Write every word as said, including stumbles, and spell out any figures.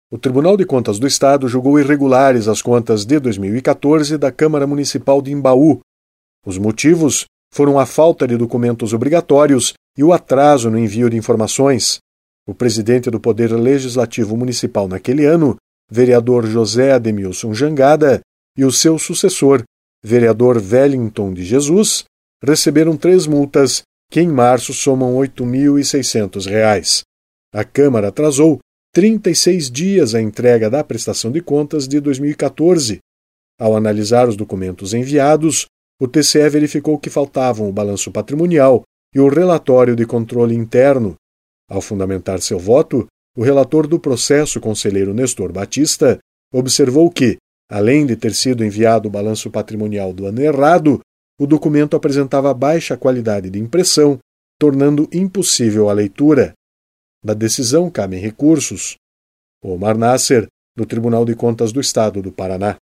O Tribunal de Contas do Estado julgou irregulares as contas de dois mil e quatorze da Câmara Municipal de Imbaú. Os motivos foram a falta de documentos obrigatórios e o atraso no envio de informações. O presidente do Poder Legislativo Municipal naquele ano, vereador José Ademilson Jangada, e o seu sucessor, vereador Wellington de Jesus, receberam três multas que em março somam oito mil e seiscentos reais. A Câmara atrasou trinta e seis dias a entrega da prestação de contas de dois mil e quatorze. Ao analisar os documentos enviados, o T C E verificou que faltavam o balanço patrimonial e o relatório de controle interno. Ao fundamentar seu voto, o relator do processo, conselheiro Nestor Batista, observou que, além de ter sido enviado o balanço patrimonial do ano errado, o documento apresentava baixa qualidade de impressão, tornando impossível a leitura. Da decisão cabem recursos. Omar Nasser, do Tribunal de Contas do Estado do Paraná.